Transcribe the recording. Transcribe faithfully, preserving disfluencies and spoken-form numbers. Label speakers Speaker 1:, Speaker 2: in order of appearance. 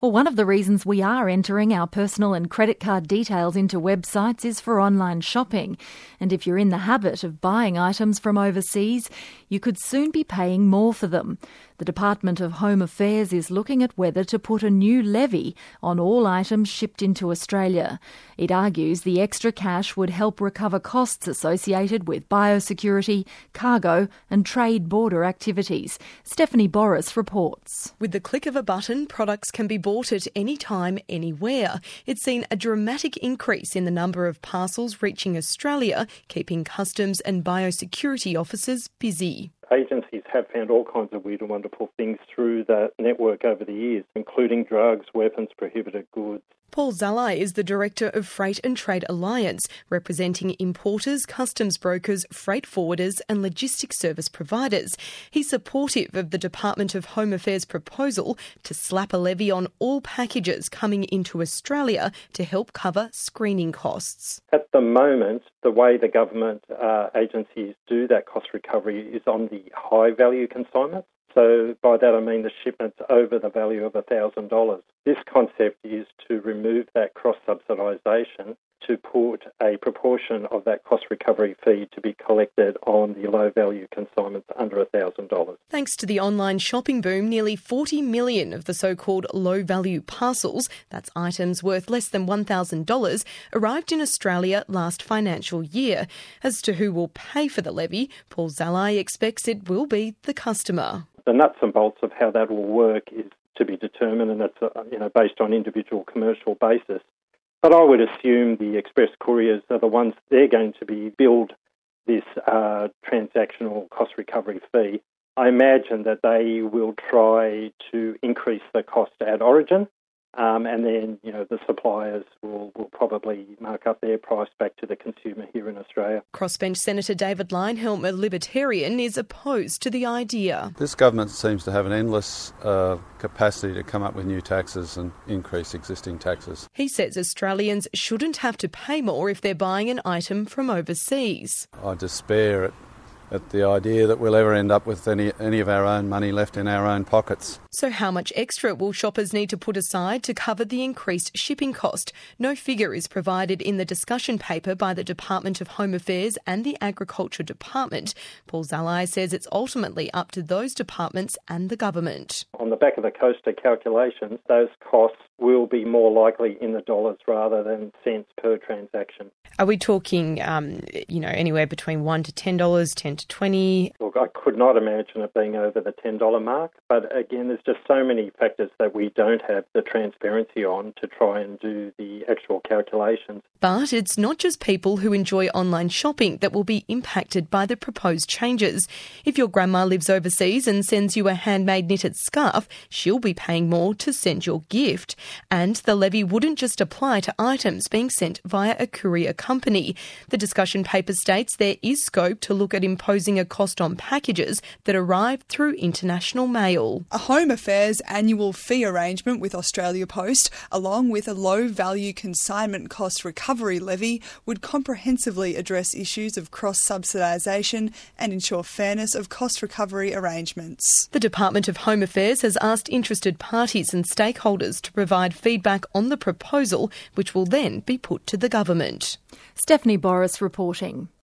Speaker 1: Well, one of the reasons we are entering our personal and credit card details into websites is for online shopping. And if you're in the habit of buying items from overseas, you could soon be paying more for them. The Department of Home Affairs is looking at whether to put a new levy on all items shipped into Australia. It argues the extra cash would help recover costs associated with biosecurity, cargo and trade border activities. Stephanie Boris reports.
Speaker 2: With the click of a button, products can be bought at any time, anywhere. It's seen a dramatic increase in the number of parcels reaching Australia, keeping customs and biosecurity officers busy.
Speaker 3: Agencies have found all kinds of weird and wonderful things through the network over the years, including drugs, weapons, prohibited goods.
Speaker 2: Paul Zalai is the Director of Freight and Trade Alliance, representing importers, customs brokers, freight forwarders and logistics service providers. He's supportive of the Department of Home Affairs proposal to slap a levy on all packages coming into Australia to help cover screening costs.
Speaker 3: At the moment, the way the government uh, agencies do that cost recovery is on the high-value consignments. So by that I mean the shipments over the value of one thousand dollars. This concept is to remove that cross-subsidisation to put a proportion of that cost recovery fee to be collected on the low-value consignments under one thousand dollars.
Speaker 2: Thanks to the online shopping boom, nearly forty million of the so-called low-value parcels, that's items worth less than one thousand dollars, arrived in Australia last financial year. As to who will pay for the levy, Paul Zalai expects it will be the customer.
Speaker 3: The nuts and bolts of how that will work is to be determined, and that's uh, you know based on individual commercial basis. But I would assume the express couriers are the ones, they're going to be billed this uh, transactional cost recovery fee. I imagine that they will try to increase the cost at origin, um, and then you know the suppliers will, will probably mark up their price back to the consumer here in Australia.
Speaker 2: Crossbench Senator David Leyonhjelm, a Libertarian, is opposed to the idea.
Speaker 4: This government seems to have an endless uh, capacity to come up with new taxes and increase existing taxes.
Speaker 2: He says Australians shouldn't have to pay more if they're buying an item from overseas.
Speaker 4: I despair at at the idea that we'll ever end up with any any of our own money left in our own pockets.
Speaker 2: So how much extra will shoppers need to put aside to cover the increased shipping cost? No figure is provided in the discussion paper by the Department of Home Affairs and the Agriculture Department. Paul Zalai says it's ultimately up to those departments and the government.
Speaker 3: On the back of the Coaster calculations, those costs will be more likely in the dollars rather than cents per transaction.
Speaker 2: Are we talking, um, you know, anywhere between one to ten dollars, ten to twenty?
Speaker 3: Look, I could not imagine it being over the ten dollars mark, but again, there's just so many factors that we don't have the transparency on to try and do the actual calculations.
Speaker 2: But it's not just people who enjoy online shopping that will be impacted by the proposed changes. If your grandma lives overseas and sends you a handmade knitted scarf, she'll be paying more to send your gift. And the levy wouldn't just apply to items being sent via a courier company. The discussion paper states there is scope to look at imposing a cost on packages that arrive through international mail.
Speaker 5: A Home Affairs annual fee arrangement with Australia Post, along with a low-value consignment cost recovery levy, would comprehensively address issues of cross-subsidisation and ensure fairness of cost recovery arrangements.
Speaker 2: The Department of Home Affairs has asked interested parties and stakeholders to provide feedback on the proposal, which will then be put to the government.
Speaker 1: Stephanie Boris reporting.